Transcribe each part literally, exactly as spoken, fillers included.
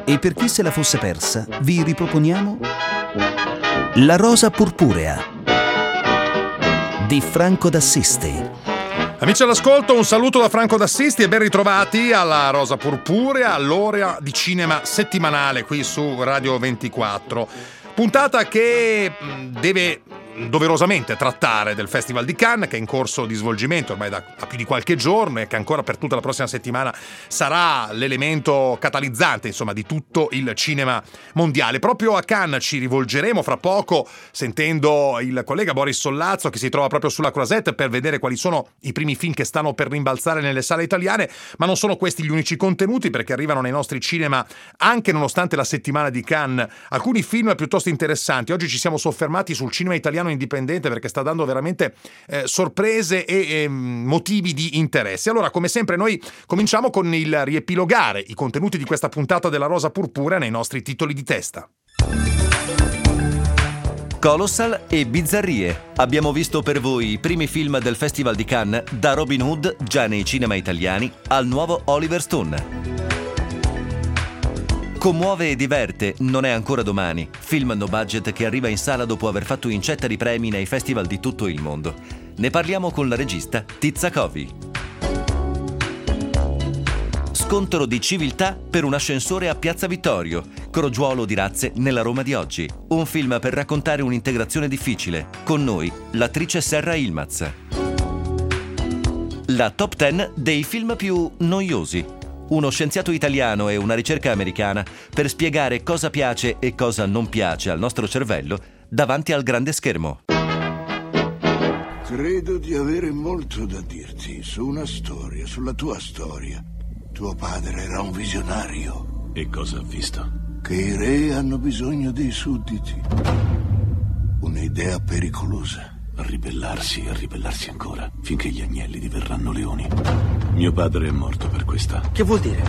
E per chi se la fosse persa, vi riproponiamo La rosa purpurea di Franco d'Assisti. Amici all'ascolto, un saluto da Franco d'Assisti e ben ritrovati alla Rosa Purpurea, all'ora di cinema settimanale qui su Radio ventiquattro. Puntata che deve doverosamente trattare del Festival di Cannes, che è in corso di svolgimento ormai da più di qualche giorno e che ancora per tutta la prossima settimana sarà l'elemento catalizzante, insomma, di tutto il cinema mondiale. Proprio a Cannes ci rivolgeremo fra poco, sentendo il collega Boris Sollazzo, che si trova proprio sulla Croisette, per vedere quali sono i primi film che stanno per rimbalzare nelle sale italiane. Ma non sono questi gli unici contenuti, perché arrivano nei nostri cinema, anche nonostante la settimana di Cannes, alcuni film piuttosto interessanti. Oggi ci siamo soffermati sul cinema italiano indipendente, perché sta dando veramente eh, sorprese e eh, motivi di interesse. Allora, come sempre, noi cominciamo con il riepilogare i contenuti di questa puntata della Rosa Purpurea nei nostri titoli di testa. Colossal e Bizzarrie. Abbiamo visto per voi i primi film del Festival di Cannes, da Robin Hood, già nei cinema italiani, al nuovo Oliver Stone. Commuove e diverte, Non è ancora domani, film no budget che arriva in sala dopo aver fatto incetta di premi nei festival di tutto il mondo. Ne parliamo con la regista Tizza Covi. Scontro di civiltà per un ascensore a Piazza Vittorio, crogiuolo di razze nella Roma di oggi. Un film per raccontare un'integrazione difficile. Con noi, l'attrice Serra Ilmaz. La top dieci dei film più noiosi. Uno scienziato italiano e una ricerca americana per spiegare cosa piace e cosa non piace al nostro cervello davanti al grande schermo. Credo di avere molto da dirti su una storia, sulla tua storia. Tuo padre era un visionario. E cosa ha visto? Che i re hanno bisogno dei sudditi. Un'idea pericolosa. A ribellarsi e a ribellarsi ancora, finché gli agnelli diverranno leoni. Mio padre è morto per questa. Che vuol dire?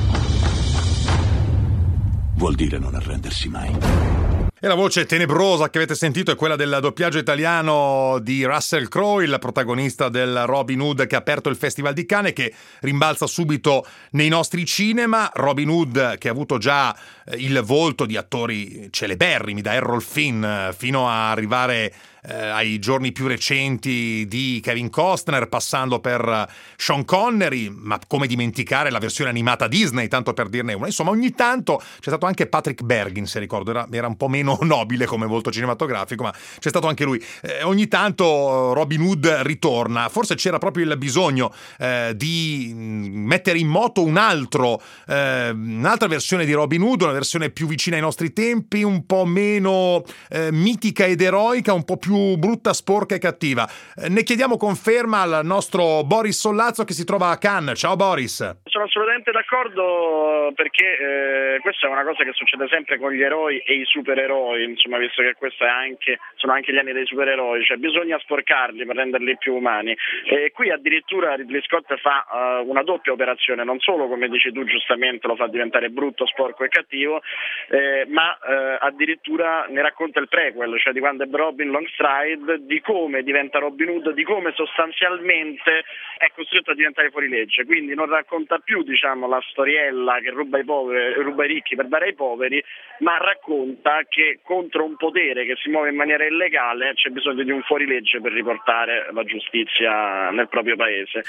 Vuol dire non arrendersi mai. E la voce tenebrosa che avete sentito è quella del doppiaggio italiano di Russell Crowe, il protagonista del Robin Hood che ha aperto il Festival di Cannes e che rimbalza subito nei nostri cinema. Robin Hood che ha avuto già il volto di attori celeberrimi, da Errol Flynn fino a arrivare eh, ai giorni più recenti di Kevin Costner, passando per Sean Connery, ma come dimenticare la versione animata Disney, tanto per dirne una. Insomma, ogni tanto c'è stato anche Patrick Bergin, se ricordo, era, era un po' meno nobile come volto cinematografico, ma c'è stato anche lui. Eh, ogni tanto Robin Hood ritorna. Forse c'era proprio il bisogno eh, di mettere in moto un altro, eh, un'altra versione di Robin Hood, una versione più vicina ai nostri tempi, un po' meno eh, mitica ed eroica, un po' più brutta, sporca e cattiva. Eh, ne chiediamo conferma al nostro Boris Sollazzo, che si trova a Cannes. Ciao Boris. Sono assolutamente d'accordo, perché eh, questa è una cosa che succede sempre con gli eroi e i supereroi, insomma, visto che questo è anche, sono anche gli anni dei supereroi, cioè bisogna sporcarli per renderli più umani. E qui addirittura Ridley Scott fa uh, una doppia operazione, non solo, come dici tu giustamente, lo fa diventare brutto, sporco e cattivo, eh, ma eh, addirittura ne racconta il prequel, cioè di quando è Robin Longstride, di come diventa Robin Hood, di come sostanzialmente è costretto a diventare fuorilegge. Quindi non racconta più, diciamo, la storiella che ruba i poveri, ruba i ricchi per dare ai poveri, ma racconta che contro un potere che si muove in maniera illegale c'è bisogno di un fuorilegge per riportare la giustizia nel proprio paese.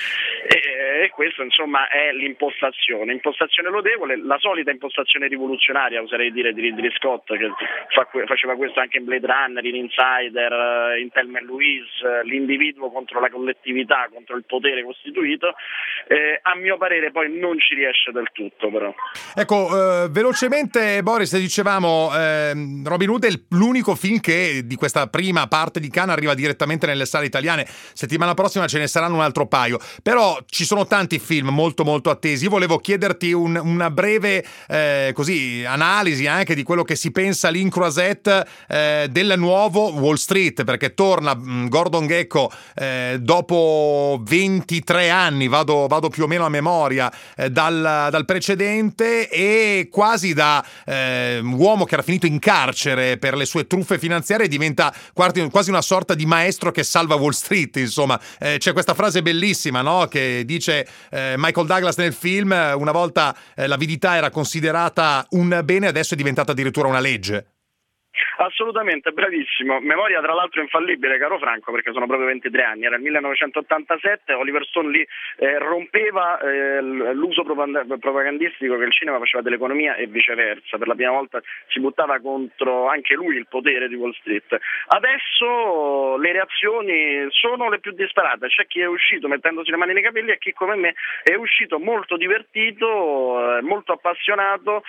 E, e questo, insomma, è l'impostazione, impostazione lodevole, la solita impostazione rivoluzionaria, oserei dire, di Ridley Scott, che fa, faceva questo anche in Blade Runner, in Insider, in Thelma e Louise, l'individuo contro la collettività, contro il potere costituito. Eh, a mio parere poi non ci riesce del tutto, però. Ecco, eh, velocemente Boris, dicevamo, eh, Robin Hood è l'unico film che di questa prima parte di Cannes arriva direttamente nelle sale italiane. Settimana prossima ce ne saranno un altro paio, però ci sono tanti film molto molto attesi. Io volevo chiederti un, una breve eh, così analisi anche di quello che si pensa lì in Croisette eh, del nuovo Wall Street, perché torna mh, Gordon Gekko eh, dopo ventitré anni, vado, vado più o meno a memoria, eh, dal, dal precedente, e che quasi da eh, uomo che era finito in carcere per le sue truffe finanziarie diventa quasi una sorta di maestro che salva Wall Street, insomma. Eh, c'è questa frase bellissima, no? Che dice eh, Michael Douglas nel film: una volta eh, l'avidità era considerata un bene, adesso è diventata addirittura una legge. Assolutamente, bravissimo. Memoria tra l'altro infallibile, caro Franco, perché sono proprio ventitré anni, era il millenovecentottantasette, Oliver Stone lì eh, rompeva eh, l'uso propagandistico che il cinema faceva dell'economia e viceversa. Per la prima volta si buttava contro anche lui il potere di Wall Street. Adesso le reazioni sono le più disparate, c'è chi è uscito mettendosi le mani nei capelli e chi come me è uscito molto divertito, molto appassionato.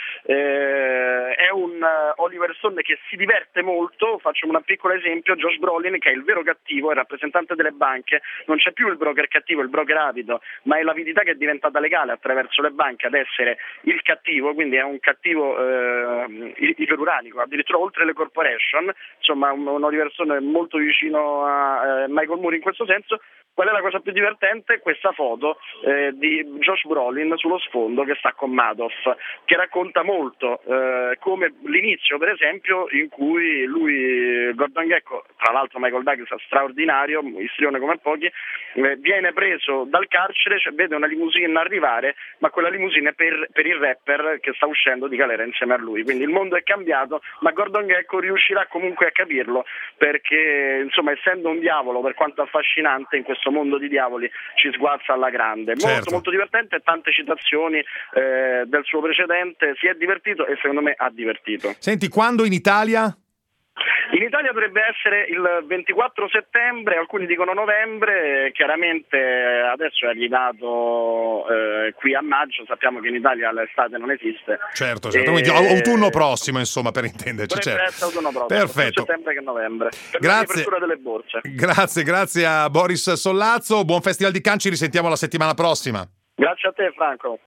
Eh, è un Oliver Stone che si diverte molto. Faccio un piccolo esempio: Josh Brolin, che è il vero cattivo, è il rappresentante delle banche, non c'è più il broker cattivo, il broker avido, ma è l'avidità che è diventata legale attraverso le banche ad essere il cattivo, quindi è un cattivo eh, iperuranico, addirittura oltre le corporation. Insomma, un, un Oliver Stone molto vicino a eh, Michael Moore in questo senso. Qual è la cosa più divertente? Questa foto eh, di Josh Brolin sullo sfondo che sta con Madoff, che racconta molto eh, come l'inizio, per esempio, in cui lui, Gordon Gekko, tra l'altro Michael Douglas straordinario, istrione come pochi, eh, viene preso dal carcere, cioè vede una limousine arrivare, ma quella limousine è per, per il rapper che sta uscendo di galera insieme a lui. Quindi il mondo è cambiato, ma Gordon Gekko riuscirà comunque a capirlo, perché insomma, essendo un diavolo, per quanto affascinante, in questo mondo di diavoli ci sguazza alla grande. Molto certo. molto divertente, tante citazioni eh, del suo precedente. Si è divertito e secondo me ha divertito. Senti, quando in Italia? In Italia dovrebbe essere il ventiquattro settembre, alcuni dicono novembre, chiaramente adesso è arrivato eh, qui a maggio, sappiamo che in Italia l'estate non esiste. Certo, certo. E... Quindi autunno prossimo, insomma, per intenderci. Dovrebbe certo. essere autunno prossimo, Perfetto. sia settembre che novembre. Per grazie. l'apertura delle borse. Grazie, grazie a Boris Sollazzo, buon Festival di Cannes, ci risentiamo la settimana prossima. Grazie a te, Franco.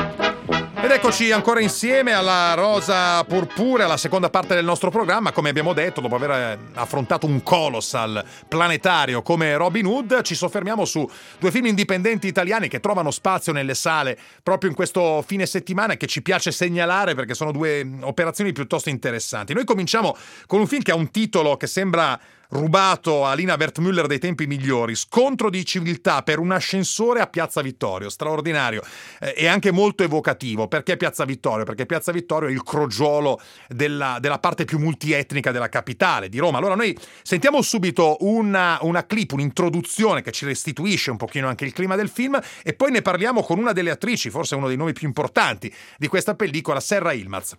Ed eccoci ancora insieme alla Rosa Purpurea, la seconda parte del nostro programma. Come abbiamo detto, dopo aver affrontato un colossal planetario come Robin Hood, ci soffermiamo su due film indipendenti italiani che trovano spazio nelle sale proprio in questo fine settimana e che ci piace segnalare perché sono due operazioni piuttosto interessanti. Noi cominciamo con un film che ha un titolo che sembra rubato a Lina Wertmüller dei tempi migliori: Scontro di civiltà per un ascensore a Piazza Vittorio. Straordinario eh, e anche molto evocativo. Perché Piazza Vittorio? Perché Piazza Vittorio è il crogiolo della, della parte più multietnica della capitale di Roma. Allora noi sentiamo subito una, una clip, un'introduzione che ci restituisce un pochino anche il clima del film e poi ne parliamo con una delle attrici, forse uno dei nomi più importanti di questa pellicola, Serra Yılmaz.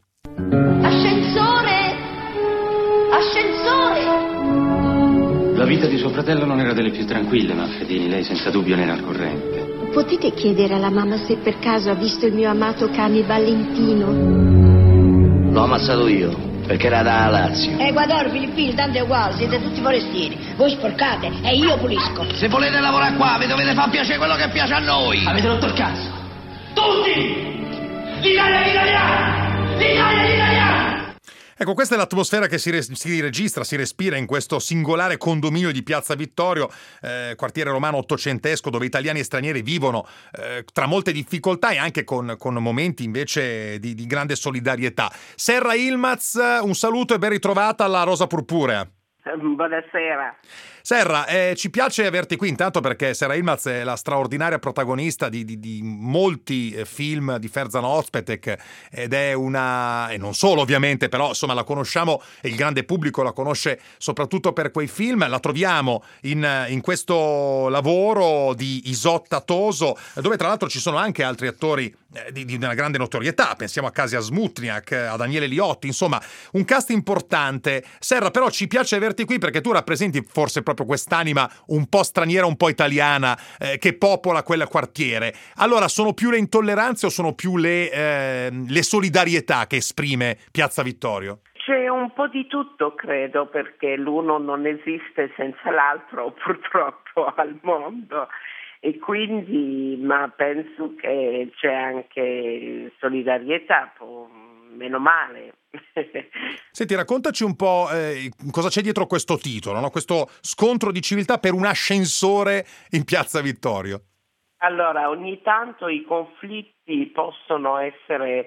Ascensore! Ascensore! La vita di suo fratello non era delle più tranquille, ma Fedini, lei senza dubbio ne era al corrente. Potete chiedere alla mamma se per caso ha visto il mio amato cane Valentino? L'ho ammazzato io, perché era da Lazio. Ecuador, Filippine, tanto è uguale, siete tutti forestieri. Voi sporcate e io pulisco. Se volete lavorare qua, vi dovete far piacere quello che piace a noi. Avete rotto il cazzo. Tutti! L'Italia è l'italiano! L'Italia è l'italiano! Ecco, questa è l'atmosfera che si, re- si registra, si respira in questo singolare condominio di Piazza Vittorio, eh, quartiere romano ottocentesco, dove italiani e stranieri vivono eh, tra molte difficoltà e anche con, con momenti invece di, di grande solidarietà. Serra Yılmaz, un saluto e ben ritrovata alla Rosa Purpurea. Buonasera. Serra, eh, ci piace averti qui intanto perché Serra Yılmaz è la straordinaria protagonista di, di, di molti eh, film di Ferzan Özpetek ed è una, e non solo ovviamente, però insomma la conosciamo e il grande pubblico la conosce soprattutto per quei film. La troviamo in, in questo lavoro di Isotta Toso, dove tra l'altro ci sono anche altri attori eh, di, di una grande notorietà, pensiamo a Kasia Smutniak, a Daniele Liotti, insomma un cast importante. Serra, però ci piace averti qui perché tu rappresenti forse proprio quest'anima un po' straniera, un po' italiana eh, che popola quel quartiere. Allora, sono più le intolleranze o sono più le, eh, le solidarietà che esprime Piazza Vittorio? C'è un po' di tutto, credo, perché l'uno non esiste senza l'altro, purtroppo, al mondo. E quindi, ma penso che c'è anche solidarietà, meno male. Senti, raccontaci un po' eh, cosa c'è dietro questo titolo, no? Questo scontro di civiltà per un ascensore in Piazza Vittorio. Allora, ogni tanto i conflitti possono essere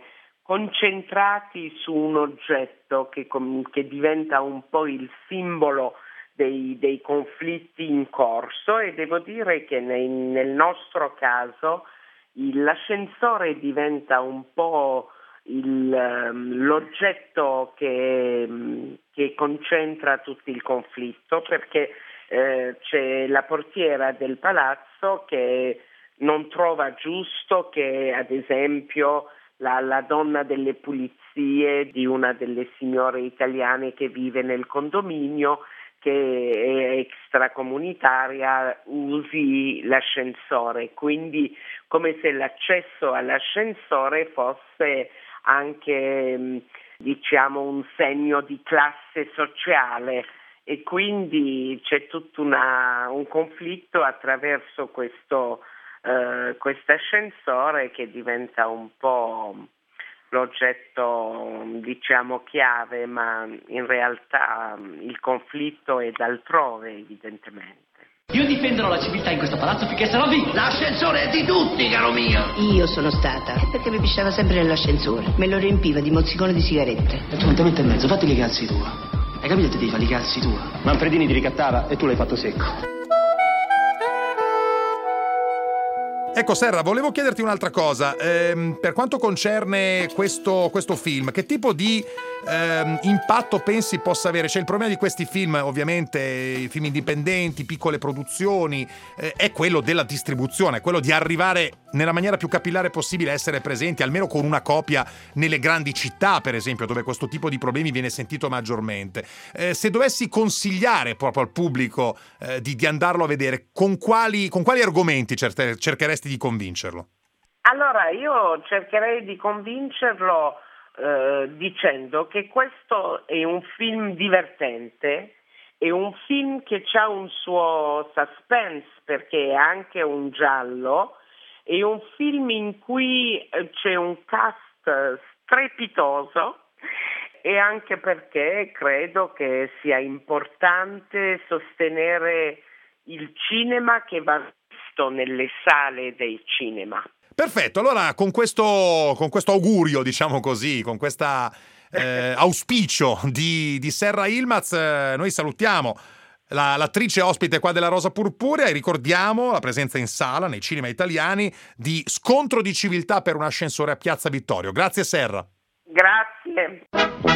concentrati su un oggetto che, che diventa un po' il simbolo dei, dei conflitti in corso, e devo dire che nei, nel nostro caso il, l'ascensore diventa un po' il, l'oggetto che, che concentra tutto il conflitto, perché eh, c'è la portiera del palazzo che non trova giusto che, ad esempio, La, la donna delle pulizie di una delle signore italiane che vive nel condominio, che è extracomunitaria, usi l'ascensore, quindi come se l'accesso all'ascensore fosse anche, diciamo, un segno di classe sociale, e quindi c'è tutto una, un conflitto attraverso questo Uh, questo ascensore che diventa un po' l'oggetto, diciamo, chiave, ma in realtà um, il conflitto è d'altrove, evidentemente. Io difenderò la civiltà in questo palazzo finché sarò vivo. L'ascensore è di tutti, caro mio. Io sono stata, perché mi pisciava sempre nell'ascensore, me lo riempiva di mozzicone di sigarette. E tu non te metti in mezzo, fatti i cazzi tua. Hai capito che devi fare i cazzi tua? Manfredini ti ricattava e tu l'hai fatto secco. Ecco Serra, volevo chiederti un'altra cosa, ehm, per quanto concerne questo, questo film, che tipo di ehm, impatto pensi possa avere? Cioè, il problema di questi film, ovviamente, i film indipendenti, piccole produzioni, eh, è quello della distribuzione, quello di arrivare nella maniera più capillare possibile a essere presenti, almeno con una copia nelle grandi città, per esempio, dove questo tipo di problemi viene sentito maggiormente. Eh, se dovessi consigliare proprio al pubblico eh, di, di andarlo a vedere, con quali, con quali argomenti certe, cercheresti di convincerlo? Allora, io cercherei di convincerlo eh, dicendo che questo è un film divertente, è un film che ha un suo suspense, perché è anche un giallo, è un film in cui c'è un cast strepitoso, e anche perché credo che sia importante sostenere il cinema che va visto nelle sale dei cinema. Perfetto, allora con questo, con questo augurio, diciamo così, con questa eh, auspicio di, di Serra Yilmaz, eh, noi salutiamo la, l'attrice ospite qua della Rosa Purpurea e ricordiamo la presenza in sala nei cinema italiani di Scontro di civiltà per un ascensore a Piazza Vittorio. Grazie Serra. Grazie.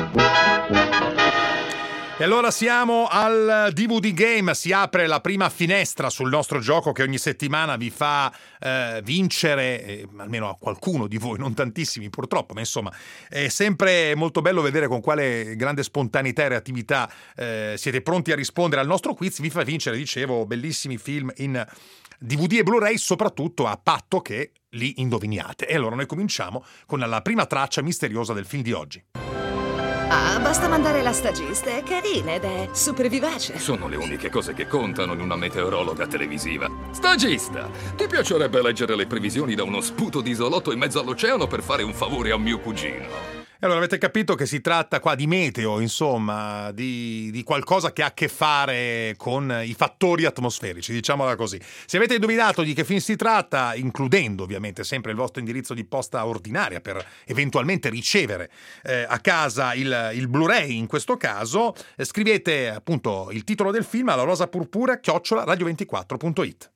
E allora siamo al D V D Game, si apre la prima finestra sul nostro gioco che ogni settimana vi fa eh, vincere, eh, almeno a qualcuno di voi, non tantissimi purtroppo, ma insomma è sempre molto bello vedere con quale grande spontaneità e reattività eh, siete pronti a rispondere al nostro quiz. Vi fa vincere, dicevo, bellissimi film in D V D e Blu-ray, soprattutto a patto che li indoviniate. E allora noi cominciamo con la prima traccia misteriosa del film di oggi. Ah, basta mandare la stagista, è carina ed è super vivace. Sono le uniche cose che contano in una meteorologa televisiva. Stagista, ti piacerebbe leggere le previsioni da uno sputo di isolotto in mezzo all'oceano per fare un favore a mio cugino? E allora avete capito che si tratta qua di meteo, insomma, di, di qualcosa che ha a che fare con i fattori atmosferici, diciamola così. Se avete indovinato di che film si tratta, includendo ovviamente sempre il vostro indirizzo di posta ordinaria per eventualmente ricevere eh, a casa il, il Blu-ray in questo caso, eh, scrivete appunto il titolo del film alla rosapurpurea chiocciola radio ventiquattro punto it.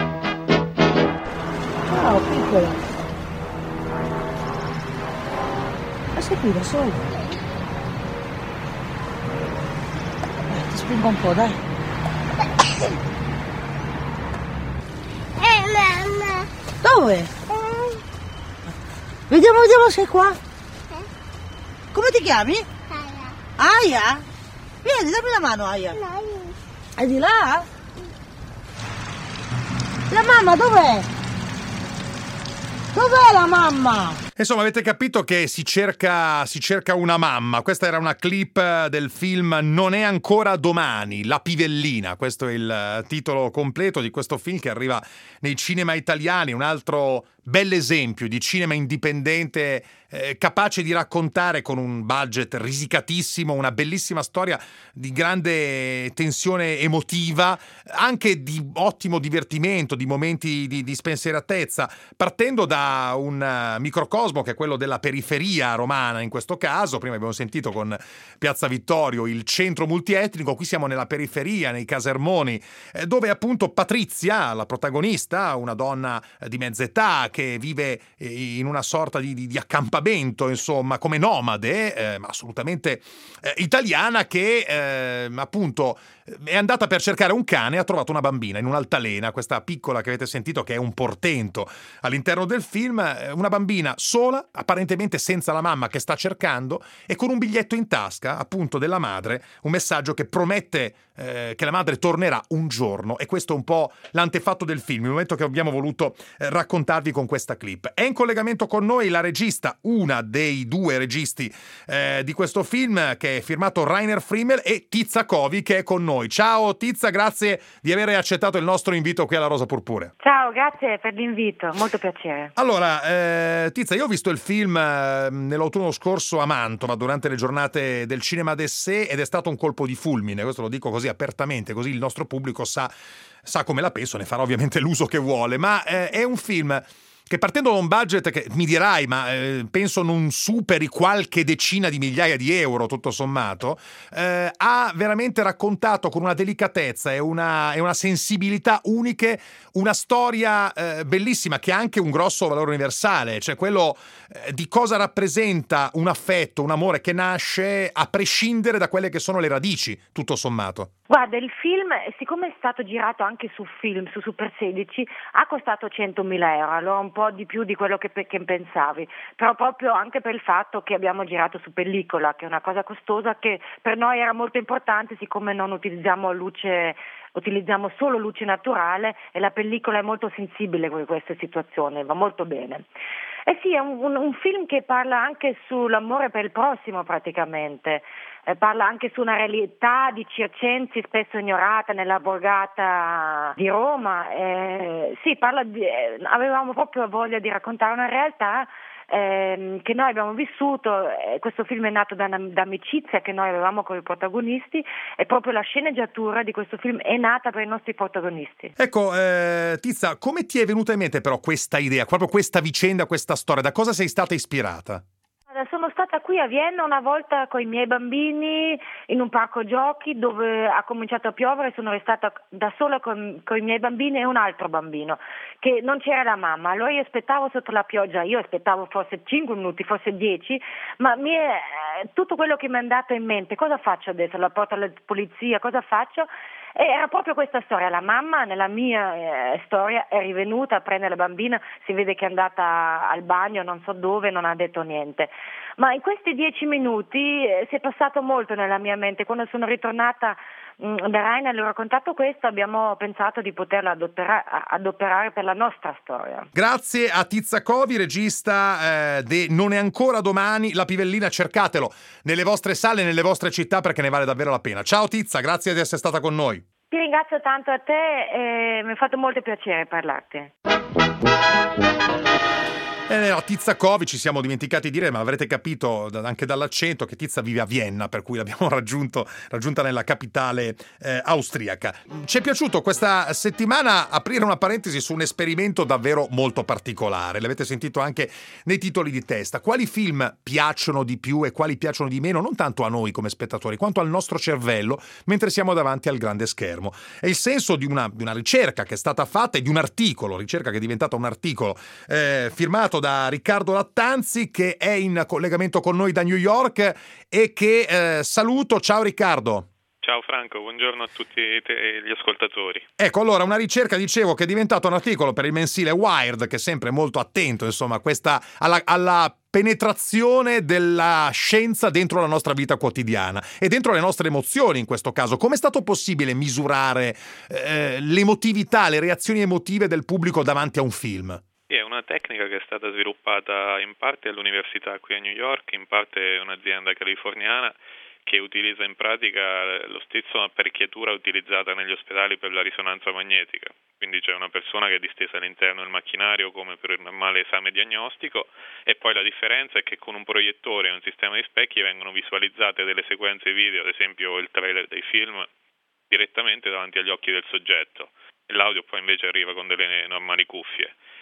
Ciao, piccola. Sei qui da solo. Dai, ti spingo un po', dai. Eh, mamma. Dove? Eh. Vediamo, vediamo se è qua. Eh. Come ti chiami? Aya. Aya? Vieni, dammi la mano, Aya. No. È di là? La mamma dov'è? Dov'è la mamma? Insomma, avete capito che si cerca, si cerca una mamma. Questa era una clip del film Non è ancora domani, La Pivellina. Questo è il titolo completo di questo film che arriva nei cinema italiani. Un altro bell'esempio di cinema indipendente eh, capace di raccontare con un budget risicatissimo una bellissima storia di grande tensione emotiva, anche di ottimo divertimento, di momenti di, di spensieratezza, partendo da un microcosmo microcosmo che è quello della periferia romana in questo caso. Prima abbiamo sentito con Piazza Vittorio il centro multietnico, qui siamo nella periferia, nei Casermoni, eh, dove appunto Patrizia, la protagonista, una donna di mezza età che vive in una sorta di, di, di accampamento, insomma, come nomade, eh, ma assolutamente eh, italiana, che eh, appunto è andata per cercare un cane e ha trovato una bambina in un'altalena, questa piccola che avete sentito che è un portento all'interno del film, una bambina sola, apparentemente senza la mamma che sta cercando, e con un biglietto in tasca appunto della madre, un messaggio che promette eh, che la madre tornerà un giorno, e questo è un po' l'antefatto del film, il momento che abbiamo voluto eh, raccontarvi con questa clip. È in collegamento con noi la regista, una dei due registi eh, di questo film, che è firmato Rainer Frimmel, e Tizza Covi, che è con noi. Ciao Tizza, grazie di aver accettato il nostro invito qui alla Rosa Purpurea. Ciao, grazie per l'invito, molto piacere. Allora, eh, Tizza, io ho visto il film eh, nell'autunno scorso a Mantova durante le giornate del cinema d'essè, ed è stato un colpo di fulmine, questo lo dico così apertamente, così il nostro pubblico sa, sa come la penso, ne farà ovviamente l'uso che vuole, ma eh, è un film che, partendo da un budget che mi dirai, ma eh, penso non superi qualche decina di migliaia di euro tutto sommato, eh, ha veramente raccontato con una delicatezza e una, e una sensibilità uniche una storia eh, bellissima, che ha anche un grosso valore universale, cioè quello eh, di cosa rappresenta un affetto, un amore che nasce a prescindere da quelle che sono le radici, tutto sommato. Guarda, il film, siccome è stato girato anche su film, su Super sedici, ha costato centomila euro, allora un po' di più di quello che, che pensavi, però proprio anche per il fatto che abbiamo girato su pellicola, che è una cosa costosa che per noi era molto importante, siccome non utilizziamo luce, utilizziamo solo luce naturale, e la pellicola è molto sensibile con queste situazioni, va molto bene. Eh sì, è un, un, un film che parla anche sull'amore per il prossimo praticamente, eh, parla anche su una realtà di circensi spesso ignorata nella borgata di Roma, eh, sì, parla di, eh, avevamo proprio voglia di raccontare una realtà Eh, che noi abbiamo vissuto. Eh, questo film è nato da, da amicizia che noi avevamo con i protagonisti, e proprio la sceneggiatura di questo film è nata per i nostri protagonisti. Ecco, eh, Tizza, come ti è venuta in mente però questa idea, proprio questa vicenda, questa storia? Da cosa sei stata ispirata? Sono stata qui a Vienna una volta con i miei bambini in un parco giochi dove ha cominciato a piovere, sono restata da sola con, con i miei bambini e un altro bambino, che non c'era la mamma, allora io aspettavo sotto la pioggia, io aspettavo forse cinque minuti, forse dieci, ma mi è, tutto quello che mi è andato in mente, cosa faccio adesso, la porto alla polizia, cosa faccio? E era proprio questa storia, la mamma nella mia eh, storia è rivenuta a prendere la bambina, si vede che è andata al bagno, non so dove, non ha detto niente, ma in questi dieci minuti eh, si è passato molto nella mia mente. Quando sono ritornata mh, da Rainer, le ho raccontato questo, abbiamo pensato di poterla adoperare, adoperare per la nostra storia. Grazie a Tizza Covi, regista eh, di Non è ancora domani, La Pivellina, cercatelo nelle vostre sale, nelle vostre città, perché ne vale davvero la pena. Ciao Tizza, grazie di essere stata con noi. Ti ringrazio tanto a te, e mi ha fatto molto piacere parlarti. Eh, no, Tizza Covi, ci siamo dimenticati di dire, ma avrete capito anche dall'accento che Tizza vive a Vienna, per cui l'abbiamo raggiunto, raggiunta nella capitale eh, austriaca. Ci è piaciuto questa settimana aprire una parentesi su un esperimento davvero molto particolare. L'avete sentito anche nei titoli di testa. Quali film piacciono di più e quali piacciono di meno, non tanto a noi come spettatori, quanto al nostro cervello mentre siamo davanti al grande schermo. È il senso di una, di una ricerca che è stata fatta, e di un articolo, ricerca che è diventata un articolo eh, firmato da Riccardo Lattanzi, che è in collegamento con noi da New York e che eh, saluto. Ciao Riccardo. Ciao Franco, buongiorno a tutti te, gli ascoltatori. Ecco, allora, una ricerca, dicevo, che è diventata un articolo per il mensile Wired, che è sempre molto attento, insomma, questa alla, alla penetrazione della scienza dentro la nostra vita quotidiana e dentro le nostre emozioni in questo caso. Come è stato possibile misurare eh, l'emotività, le reazioni emotive del pubblico davanti a un film? È una tecnica che è stata sviluppata in parte all'università qui a New York, in parte un'azienda californiana che utilizza in pratica lo stesso apparecchiatura utilizzata negli ospedali per la risonanza magnetica. Quindi c'è una persona che è distesa all'interno del macchinario come per il normale esame diagnostico, e poi la differenza è che con un proiettore e un sistema di specchi vengono visualizzate delle sequenze video, ad esempio il trailer dei film, direttamente davanti agli occhi del soggetto. L'audio poi invece arriva con delle normali cuffie.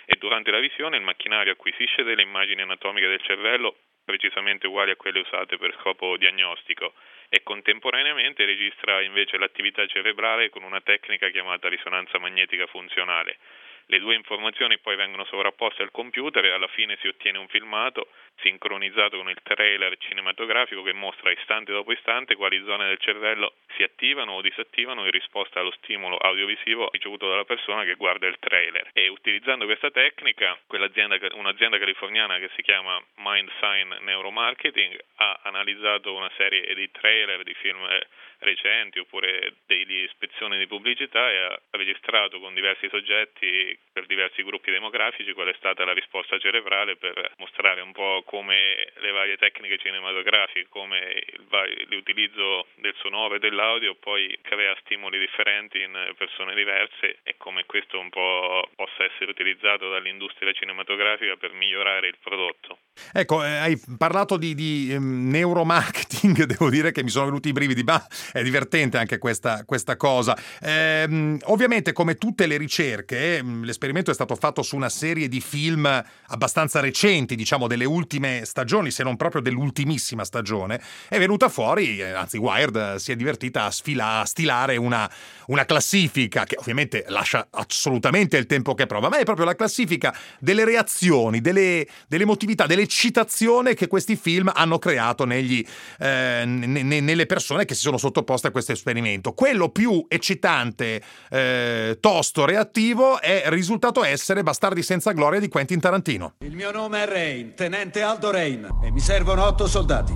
e durante la visione il macchinario acquisisce delle immagini anatomiche del cervello precisamente uguali a quelle usate per scopo diagnostico e contemporaneamente registra invece l'attività cerebrale con una tecnica chiamata risonanza magnetica funzionale. Le due informazioni poi vengono sovrapposte al computer e alla fine si ottiene un filmato sincronizzato con il trailer cinematografico che mostra istante dopo istante quali zone del cervello si attivano o disattivano in risposta allo stimolo audiovisivo ricevuto dalla persona che guarda il trailer. E utilizzando questa tecnica, quell'azienda, un'azienda californiana che si chiama MindSign Neuromarketing ha analizzato una serie di trailer di film recenti oppure delle ispezioni di pubblicità e ha registrato con diversi soggetti per diversi gruppi demografici qual è stata la risposta cerebrale per mostrare un po' come le varie tecniche cinematografiche, come il vario, l'utilizzo del sonoro e dell'audio poi crea stimoli differenti in persone diverse e come questo un po' possa essere utilizzato dall'industria cinematografica per migliorare il prodotto. Ecco, eh, hai parlato di, di um, neuromarketing, devo dire che mi sono venuti i brividi, ma è divertente anche questa, questa cosa. Ehm, ovviamente, come tutte le ricerche, l'esperimento è stato fatto su una serie di film abbastanza recenti, diciamo delle ultime stagioni, se non proprio dell'ultimissima stagione. È venuta fuori, anzi Wired si è divertita a, sfila, a stilare una, una classifica che ovviamente lascia assolutamente il tempo che prova, ma è proprio la classifica delle reazioni, delle, delle emotività, dell'eccitazione che questi film hanno creato negli, eh, n- n- nelle persone che si sono sottoposte a questo esperimento. Quello più eccitante, eh, tosto, reattivo è risultato essere Bastardi senza gloria di Quentin Tarantino. Il mio nome è Rain, tenente Aldo Rain, e mi servono otto soldati.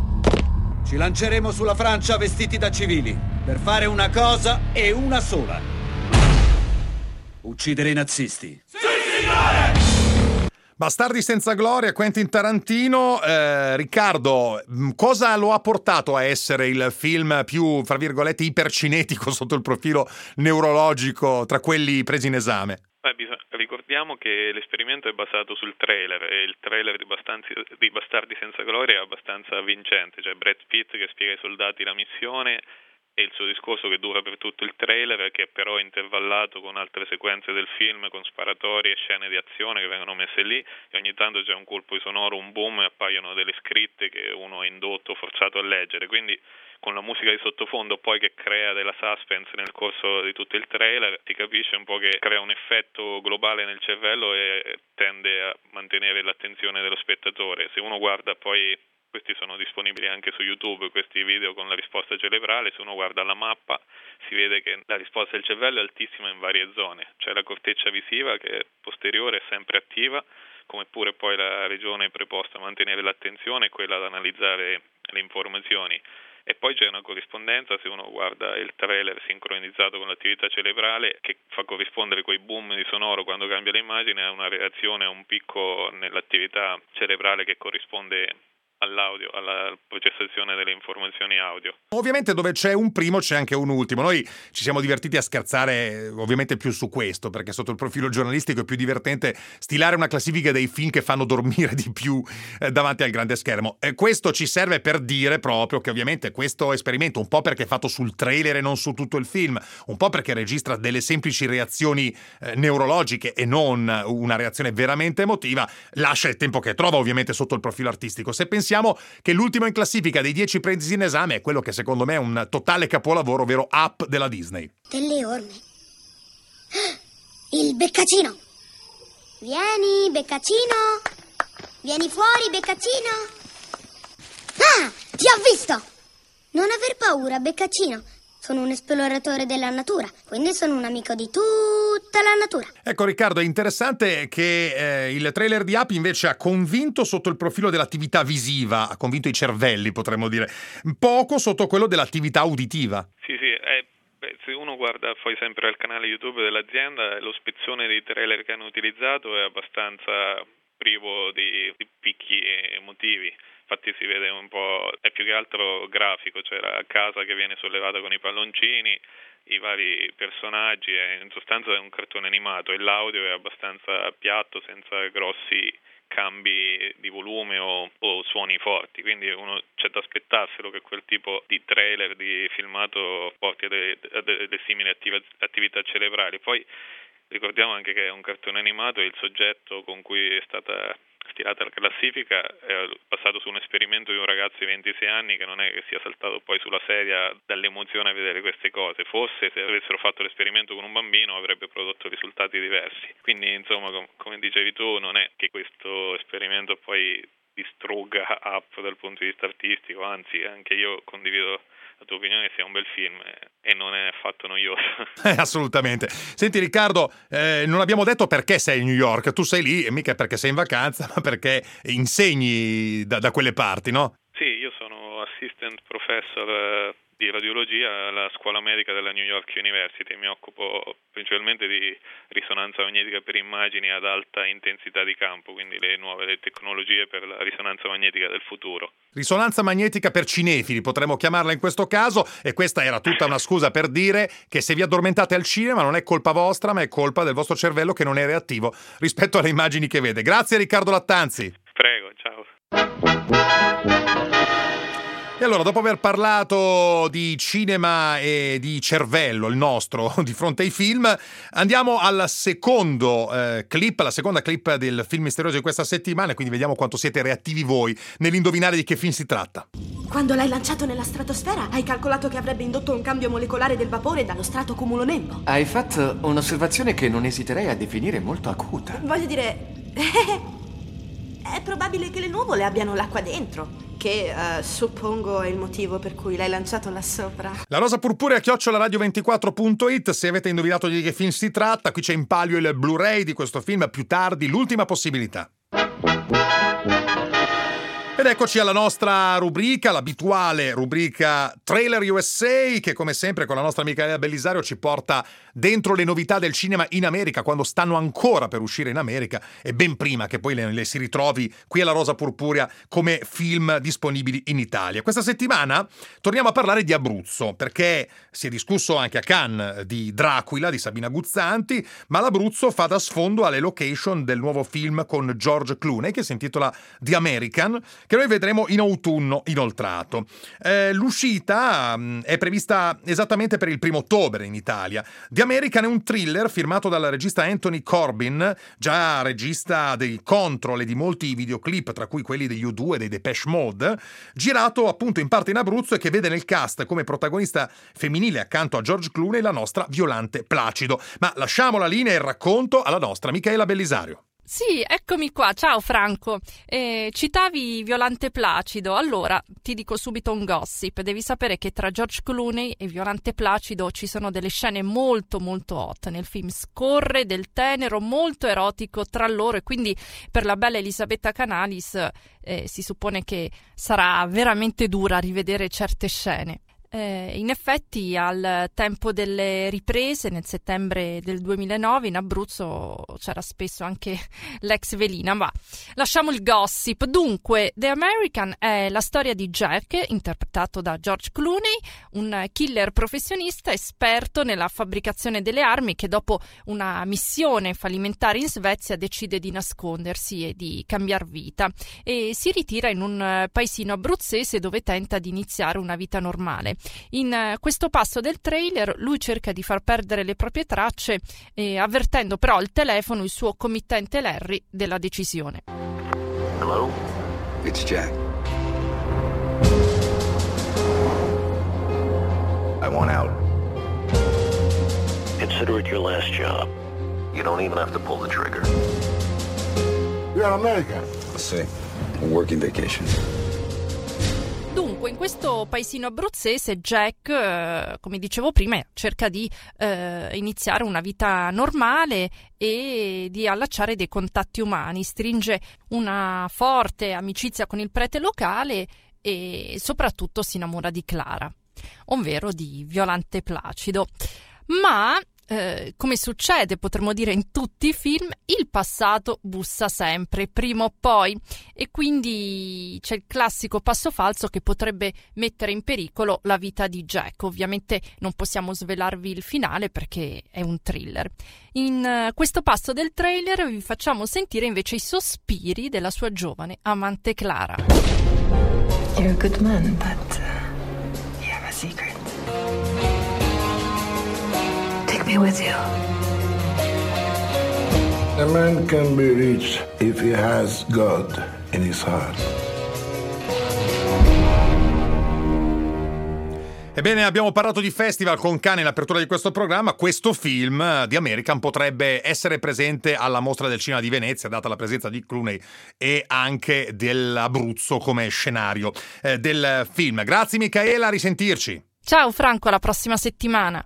Ci lanceremo sulla Francia vestiti da civili per fare una cosa e una sola: uccidere i nazisti. Sì, signore! Bastardi senza gloria, Quentin Tarantino. Eh, Riccardo, cosa lo ha portato a essere il film più, fra virgolette, ipercinetico sotto il profilo neurologico tra quelli presi in esame? Beh, bisog- ricordiamo che l'esperimento è basato sul trailer e il trailer di, Bastanzi- di Bastardi senza gloria è abbastanza vincente. C'è Brad Pitt che spiega ai soldati la missione e il suo discorso che dura per tutto il trailer, che è però intervallato con altre sequenze del film, con sparatorie e scene di azione che vengono messe lì e ogni tanto c'è un colpo di sonoro, un boom e appaiono delle scritte che uno è indotto, forzato a leggere, quindi con la musica di sottofondo poi che crea della suspense nel corso di tutto il trailer si capisce un po' che crea un effetto globale nel cervello e tende a mantenere l'attenzione dello spettatore. Se uno guarda poi, questi sono disponibili anche su YouTube, questi video con la risposta cerebrale, se uno guarda la mappa si vede che la risposta del cervello è altissima in varie zone. C'è la corteccia visiva che è posteriore, è sempre attiva, come pure poi la regione preposta a mantenere l'attenzione e quella ad analizzare le informazioni. E poi c'è una corrispondenza, se uno guarda il trailer sincronizzato con l'attività cerebrale, che fa corrispondere quei boom di sonoro quando cambia l'immagine a una reazione, a un picco nell'attività cerebrale che corrisponde all'audio, alla processazione delle informazioni audio. Ovviamente dove c'è un primo c'è anche un ultimo. Noi ci siamo divertiti a scherzare ovviamente più su questo, perché sotto il profilo giornalistico è più divertente stilare una classifica dei film che fanno dormire di più eh, davanti al grande schermo. E questo ci serve per dire proprio che ovviamente questo esperimento, un po' perché è fatto sul trailer e non su tutto il film, un po' perché registra delle semplici reazioni eh, neurologiche e non una reazione veramente emotiva, lascia il tempo che trova ovviamente sotto il profilo artistico. Se pensiamo che l'ultimo in classifica dei dieci presi in esame è quello che secondo me è un totale capolavoro, ovvero Up della Disney. Delle orme. Il beccacino. Vieni, beccacino. Vieni fuori, beccacino. Ah, ti ho visto. Non aver paura, beccacino. Sono un esploratore della natura, quindi sono un amico di tutta la natura. Ecco Riccardo, è interessante che eh, il trailer di Up invece ha convinto sotto il profilo dell'attività visiva, ha convinto i cervelli potremmo dire, poco sotto quello dell'attività uditiva. Sì, sì, è, beh, se uno guarda poi sempre al canale YouTube dell'azienda, lo spezzone dei trailer che hanno utilizzato è abbastanza privo di, di picchi emotivi. Infatti si vede un po', è più che altro grafico, c'è la casa che viene sollevata con i palloncini, i vari personaggi, è, in sostanza è un cartone animato e l'audio è abbastanza piatto, senza grossi cambi di volume o, o suoni forti, quindi uno c'è da aspettarselo che quel tipo di trailer, di filmato porti a delle, a delle simili attiva, attività cerebrali. Poi Ricordiamo anche che è un cartone animato e il soggetto con cui è stata stilata la classifica è passato su un esperimento di un ragazzo di ventisei anni che non è che sia saltato poi sulla sedia dall'emozione a vedere queste cose. Forse se avessero fatto l'esperimento con un bambino avrebbe prodotto risultati diversi. Quindi insomma, com- come dicevi tu, non è che questo esperimento poi distrugga Up dal punto di vista artistico, anzi anche io condivido la tua opinione che sia un bel film e non è affatto noioso. Eh, assolutamente. Senti Riccardo, eh, non abbiamo detto perché sei a New York. Tu sei lì, mica perché sei in vacanza, ma perché insegni da, da quelle parti, no? Sì, io sono assistant professor di radiologia alla scuola medica della New York University. Mi occupo principalmente di risonanza magnetica per immagini ad alta intensità di campo, quindi le nuove le tecnologie per la risonanza magnetica del futuro. Risonanza magnetica per cinefili, potremmo chiamarla in questo caso, e questa era tutta una scusa per dire che se vi addormentate al cinema non è colpa vostra, ma è colpa del vostro cervello che non è reattivo rispetto alle immagini che vede. Grazie Riccardo Lattanzi. Prego, ciao. E allora, dopo aver parlato di cinema e di cervello, il nostro, di fronte ai film, andiamo al secondo eh, clip, alla seconda clip del film misterioso di questa settimana, quindi vediamo quanto siete reattivi voi nell'indovinare di che film si tratta. Quando l'hai lanciato nella stratosfera, hai calcolato che avrebbe indotto un cambio molecolare del vapore dallo strato cumulo-nembo. Hai fatto un'osservazione che non esiterei a definire molto acuta. Voglio dire... è probabile che le nuvole abbiano l'acqua dentro, che uh, suppongo è il motivo per cui l'hai lanciato là sopra. La rosa purpurea chiocciola radio ventiquattro punto it. Se avete indovinato di che film si tratta, qui c'è in palio il Blu-ray di questo film, più tardi l'ultima possibilità. Ed eccoci alla nostra rubrica, l'abituale rubrica Trailer U S A, che come sempre con la nostra Micaela Bellisario ci porta dentro le novità del cinema in America, quando stanno ancora per uscire in America e ben prima che poi le, le si ritrovi qui alla Rosa Purpurea come film disponibili in Italia. Questa settimana torniamo a parlare di Abruzzo, perché si è discusso anche a Cannes di Dracula di Sabina Guzzanti, ma l'Abruzzo fa da sfondo alle location del nuovo film con George Clooney che si intitola The American, che noi vedremo in autunno inoltrato. Eh, l'uscita mh, è prevista esattamente per il primo ottobre in Italia. The American è un thriller firmato dal regista Anthony Corbin, già regista dei Control e di molti videoclip, tra cui quelli degli U due e dei Depeche Mode, girato appunto in parte in Abruzzo e che vede nel cast come protagonista femminile accanto a George Clooney la nostra Violante Placido. Ma lasciamo la linea e il racconto alla nostra Micaela Bellisario. Sì, eccomi qua. Ciao Franco. Eh, citavi Violante Placido. Allora, ti dico subito un gossip. Devi sapere che tra George Clooney e Violante Placido ci sono delle scene molto molto hot. Nel film scorre del tenero molto erotico tra loro e quindi per la bella Elisabetta Canalis eh, si suppone che sarà veramente dura rivedere certe scene. Eh, in effetti al tempo delle riprese nel settembre del duemilanove in Abruzzo c'era spesso anche l'ex velina, ma lasciamo il gossip. Dunque, The American è la storia di Jack, interpretato da George Clooney, un killer professionista esperto nella fabbricazione delle armi che dopo una missione fallimentare in Svezia decide di nascondersi e di cambiar vita e si ritira in un paesino abruzzese dove tenta di iniziare una vita normale. In questo passo del trailer lui cerca di far perdere le proprie tracce, eh, avvertendo però al telefono il suo committente Larry della decisione. Hello? It's Jack. I want out. Consider it your last job. You don't even have to pull the trigger. You're an American. Sì, un working vacation. Dunque, in questo paesino abruzzese Jack, eh, come dicevo prima, cerca di eh, iniziare una vita normale e di allacciare dei contatti umani, stringe una forte amicizia con il prete locale e soprattutto si innamora di Clara, ovvero di Violante Placido. Ma Eh, come succede, potremmo dire, in tutti i film, il passato bussa sempre, prima o poi, e quindi c'è il classico passo falso che potrebbe mettere in pericolo la vita di Jack. Ovviamente non possiamo svelarvi il finale perché è un thriller. In uh, questo passo del trailer vi facciamo sentire invece i sospiri della sua giovane amante Clara. You're a good man, but uh, you have a secret. Take me with you. A man can be rich if he has God in his heart. Ebbene, abbiamo parlato di festival con Cannes in apertura di questo programma. Questo film di American potrebbe essere presente alla Mostra del Cinema di Venezia, data la presenza di Clooney e anche dell'Abruzzo come scenario eh, del film. Grazie Micaela, a risentirci. Ciao Franco, alla prossima settimana.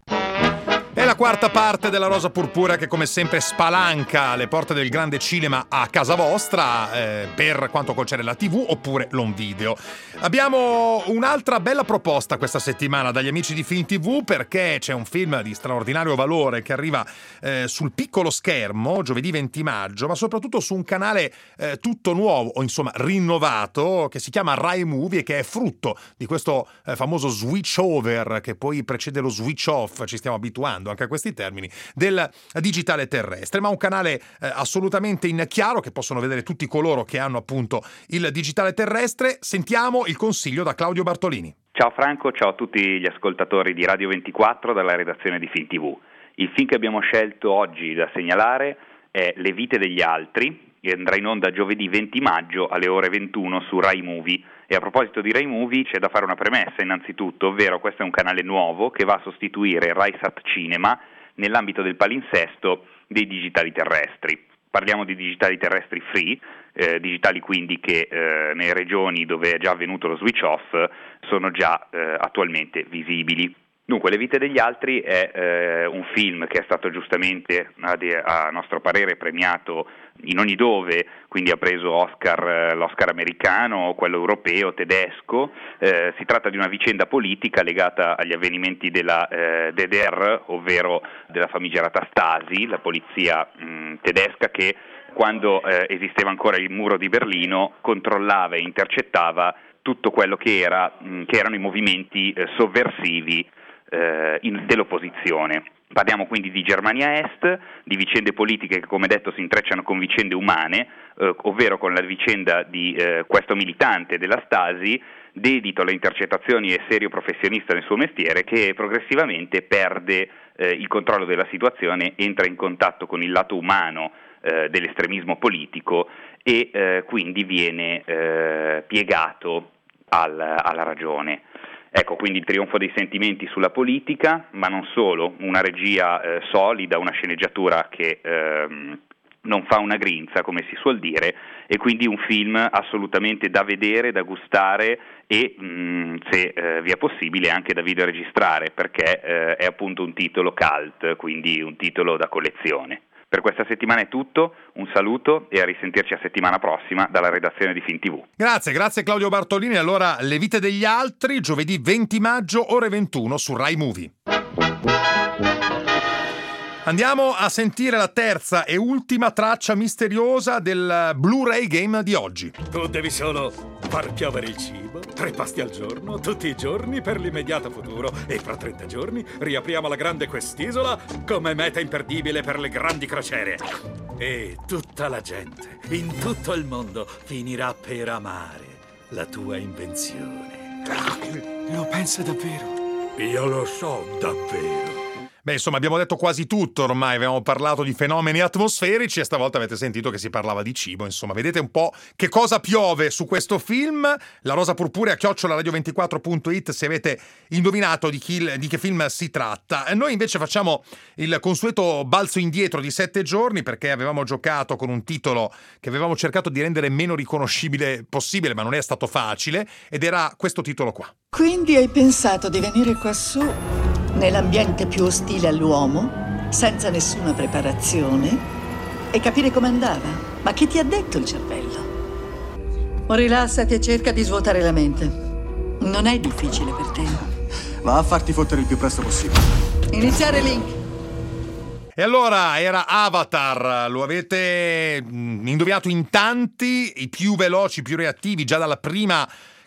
È la quarta parte della Rosa Purpurea che come sempre spalanca le porte del grande cinema a casa vostra eh, per quanto concerne la tivù oppure l'home video. Abbiamo un'altra bella proposta questa settimana dagli amici di Film tivù, perché c'è un film di straordinario valore che arriva eh, sul piccolo schermo giovedì venti maggio, ma soprattutto su un canale eh, tutto nuovo o insomma rinnovato che si chiama Rai Movie e che è frutto di questo eh, famoso switch over che poi precede lo switch off, ci stiamo abituando anche a questi termini, del digitale terrestre, ma un canale eh, assolutamente in chiaro che possono vedere tutti coloro che hanno appunto il digitale terrestre. Sentiamo il consiglio da Claudio Bartolini. Ciao Franco, ciao a tutti gli ascoltatori di Radio ventiquattro dalla redazione di Film tivù. Il film che abbiamo scelto oggi da segnalare è Le vite degli altri, che andrà in onda giovedì venti maggio alle ore ventuno su Rai Movie. E a proposito di Rai Movie c'è da fare una premessa innanzitutto, ovvero questo è un canale nuovo che va a sostituire RaiSat Cinema nell'ambito del palinsesto dei digitali terrestri. Parliamo di digitali terrestri free, eh, digitali quindi che eh, nelle regioni dove è già avvenuto lo switch off sono già eh, attualmente visibili. Dunque, Le vite degli altri è eh, un film che è stato giustamente, a, a nostro parere, premiato in ogni dove, quindi ha preso Oscar, eh, l'Oscar americano, quello europeo, tedesco. Eh, si tratta di una vicenda politica legata agli avvenimenti della eh, D D R, ovvero della famigerata Stasi, la polizia mh, tedesca che quando eh, esisteva ancora il muro di Berlino controllava e intercettava tutto quello che, era, mh, che erano i movimenti eh, sovversivi eh, in, dell'opposizione. Parliamo quindi di Germania Est, di vicende politiche che come detto si intrecciano con vicende umane, eh, ovvero con la vicenda di eh, questo militante della Stasi, dedito alle intercettazioni e serio professionista nel suo mestiere, che progressivamente perde eh, il controllo della situazione, entra in contatto con il lato umano eh, dell'estremismo politico e eh, quindi viene eh, piegato al, alla ragione. Ecco, quindi il trionfo dei sentimenti sulla politica, ma non solo, una regia eh, solida, una sceneggiatura che ehm, non fa una grinza, come si suol dire, e quindi un film assolutamente da vedere, da gustare e, mh, se eh, vi è possibile, anche da videoregistrare, perché eh, è appunto un titolo cult, quindi un titolo da collezione. Per questa settimana è tutto, un saluto e a risentirci a settimana prossima dalla redazione di Film tivù. Grazie, grazie Claudio Bartolini. Allora, Le vite degli altri, giovedì venti maggio, ore ventuno su Rai Movie. Andiamo a sentire la terza e ultima traccia misteriosa del Blu-ray Game di oggi. Tu devi solo far piovere il cibo, tre pasti al giorno, tutti i giorni per l'immediato futuro. E fra trenta giorni riapriamo la grande quest'isola come meta imperdibile per le grandi crociere. E tutta la gente, in tutto il mondo, finirà per amare la tua invenzione. Lo pensa davvero? Io lo so davvero. Beh, insomma, abbiamo detto quasi tutto ormai, abbiamo parlato di fenomeni atmosferici e stavolta avete sentito che si parlava di cibo, insomma, vedete un po' che cosa piove su questo film. La Rosa Purpurea chiocciola radio ventiquattro punto it se avete indovinato di, chi, di che film si tratta. Noi invece facciamo il consueto balzo indietro di sette giorni perché avevamo giocato con un titolo che avevamo cercato di rendere meno riconoscibile possibile, ma non è stato facile, ed era questo titolo qua. Quindi hai pensato di venire quassù nell'ambiente più ostile all'uomo, senza nessuna preparazione, e capire come andava? Ma che ti ha detto il cervello? O rilassati e cerca di svuotare la mente. Non è difficile per te. Va a farti fottere il più presto possibile. Iniziare Link. E allora era Avatar, lo avete indovinato in tanti, i più veloci, i più reattivi già dalla prima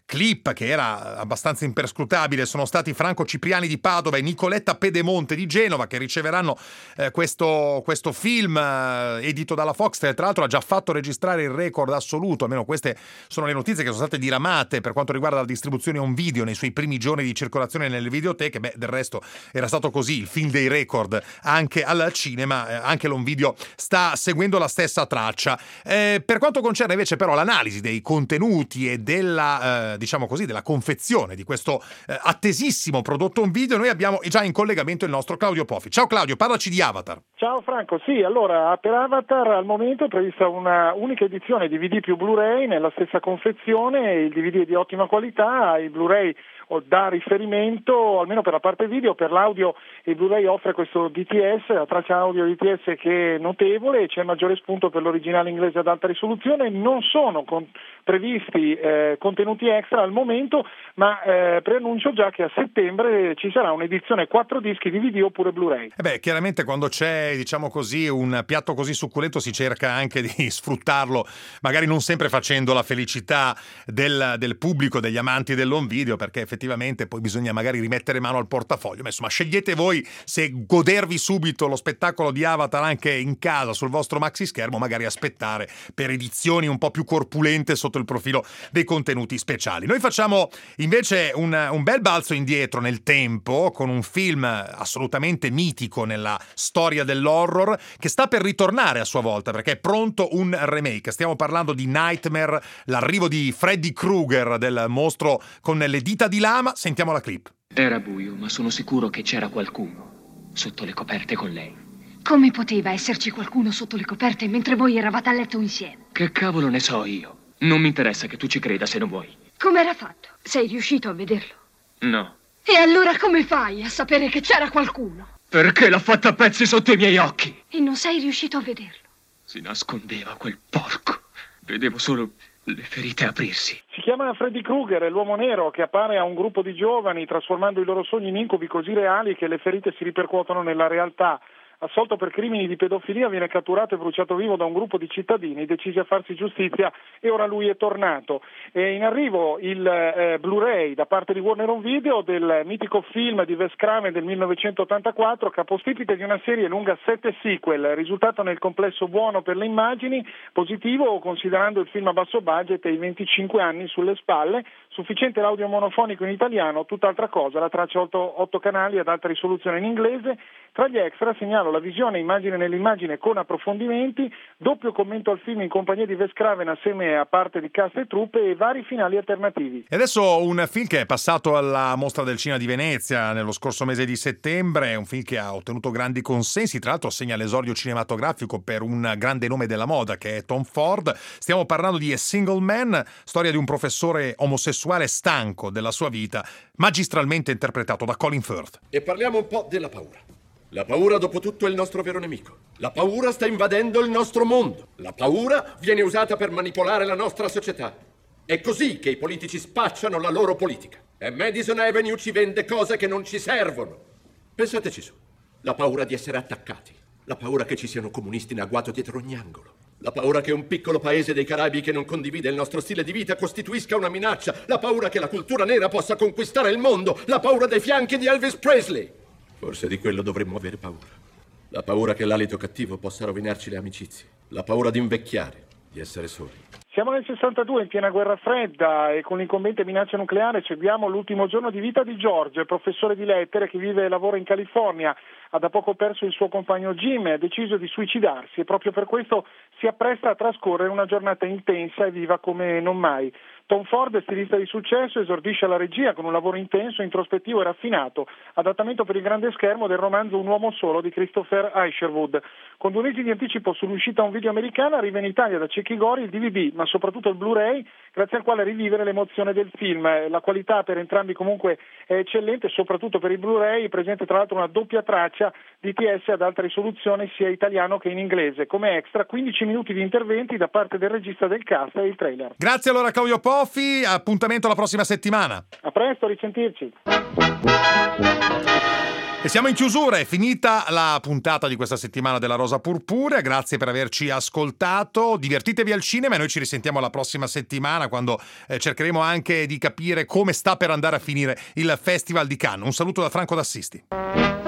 clip che era abbastanza imperscrutabile sono stati Franco Cipriani di Padova e Nicoletta Pedemonte di Genova, che riceveranno eh, questo, questo film eh, edito dalla Fox, che tra l'altro ha già fatto registrare il record assoluto, almeno queste sono le notizie che sono state diramate per quanto riguarda la distribuzione on video nei suoi primi giorni di circolazione nelle videoteche. Beh, del resto era stato così, il film dei record anche al cinema, eh, anche l'on video sta seguendo la stessa traccia. Eh, per quanto concerne invece però l'analisi dei contenuti e della, eh, diciamo così, della confezione di questo eh, attesissimo prodotto on video, noi abbiamo già in collegamento il nostro Claudio Poffi. Ciao Claudio, parlaci di Avatar. Ciao Franco, sì, allora per Avatar al momento è prevista una unica edizione D V D più Blu-ray nella stessa confezione, il D V D è di ottima qualità, il Blu-ray da riferimento, almeno per la parte video. Per l'audio il Blu-ray offre questo D T S, la traccia audio D T S che è notevole, c'è maggiore spunto per l'originale inglese ad alta risoluzione, non sono con, previsti eh, contenuti extra al momento, ma eh, preannuncio già che a settembre ci sarà un'edizione quattro dischi D V D oppure Blu-ray. Eh beh, chiaramente quando c'è, diciamo così, un piatto così succulento si cerca anche di sfruttarlo, magari non sempre facendo la felicità del, del pubblico, degli amanti dell'home video, perché effettivamente effettivamente poi bisogna magari rimettere mano al portafoglio. Ma insomma, scegliete voi se godervi subito lo spettacolo di Avatar anche in casa sul vostro maxi schermo, magari aspettare per edizioni un po' più corpulente sotto il profilo dei contenuti speciali. Noi facciamo invece un, un bel balzo indietro nel tempo con un film assolutamente mitico nella storia dell'horror che sta per ritornare a sua volta, perché è pronto un remake. Stiamo parlando di Nightmare, l'arrivo di Freddy Krueger, del mostro con le dita di lama. Sentiamo la clip. Era buio, ma sono sicuro che c'era qualcuno sotto le coperte con lei. Come poteva esserci qualcuno sotto le coperte mentre voi eravate a letto insieme? Che cavolo ne so io? Non mi interessa che tu ci creda se non vuoi. Com'era fatto? Sei riuscito a vederlo? No. E allora come fai a sapere che c'era qualcuno? Perché l'ha fatta a pezzi sotto i miei occhi. E non sei riuscito a vederlo? Si nascondeva quel porco. Vedevo solo le ferite aprirsi. Si chiama Freddy Krueger, è l'uomo nero che appare a un gruppo di giovani trasformando i loro sogni in incubi così reali che le ferite si ripercuotono nella realtà. Assolto per crimini di pedofilia, viene catturato e bruciato vivo da un gruppo di cittadini decisi a farsi giustizia e ora lui è tornato. È in arrivo il eh, Blu-ray da parte di Warner Home Video del mitico film di Wes Craven del millenovecentottantaquattro, capostipite di una serie lunga sette sequel, risultato nel complesso buono per le immagini, positivo considerando il film a basso budget e i venticinque anni sulle spalle, sufficiente l'audio monofonico in italiano, tutt'altra cosa, la traccia otto canali ad alta risoluzione in inglese. Tra gli extra segnalo la visione immagine nell'immagine con approfondimenti, doppio commento al film in compagnia di Wes Craven assieme a parte di cast e truppe e vari finali alternativi. E adesso un film che è passato alla Mostra del Cinema di Venezia nello scorso mese di settembre, un film che ha ottenuto grandi consensi, tra l'altro segna l'esordio cinematografico per un grande nome della moda che è Tom Ford. Stiamo parlando di A Single Man, storia di un professore omosessuale stanco della sua vita, magistralmente interpretato da Colin Firth. E parliamo un po' della paura. La paura, dopo tutto, è il nostro vero nemico. La paura sta invadendo il nostro mondo. La paura viene usata per manipolare la nostra società. È così che i politici spacciano la loro politica. E Madison Avenue ci vende cose che non ci servono. Pensateci su. La paura di essere attaccati. La paura che ci siano comunisti in agguato dietro ogni angolo. La paura che un piccolo paese dei Caraibi che non condivide il nostro stile di vita costituisca una minaccia. La paura che la cultura nera possa conquistare il mondo. La paura dei fianchi di Elvis Presley. Forse di quello dovremmo avere paura. La paura che l'alito cattivo possa rovinarci le amicizie. La paura di invecchiare, di essere soli. Siamo nel sessantadue, in piena guerra fredda, e con l'incombente minaccia nucleare seguiamo l'ultimo giorno di vita di George, professore di lettere che vive e lavora in California. Ha da poco perso il suo compagno Jim e ha deciso di suicidarsi e proprio per questo si appresta a trascorrere una giornata intensa e viva come non mai. Tom Ford, stilista di successo, esordisce alla regia con un lavoro intenso, introspettivo e raffinato, adattamento per il grande schermo del romanzo Un uomo solo di Christopher Isherwood. Con due mesi di anticipo sull'uscita a un video americana arriva in Italia da Cecchi Gori il D V D, ma soprattutto il Blu-ray, grazie al quale rivivere l'emozione del film. La qualità per entrambi comunque è eccellente, soprattutto per il Blu-ray, presente tra l'altro una doppia traccia D T S ad alta risoluzione sia italiano che in inglese. Come extra quindici minuti di interventi da parte del regista del cast e il trailer. Grazie allora Claudio Poffi, appuntamento la prossima settimana. A presto, a risentirci. E siamo in chiusura, è finita la puntata di questa settimana della Rosa Purpurea, grazie per averci ascoltato, divertitevi al cinema e noi ci risentiamo la prossima settimana quando eh, cercheremo anche di capire come sta per andare a finire il Festival di Cannes. Un saluto da Franco D'Assisti.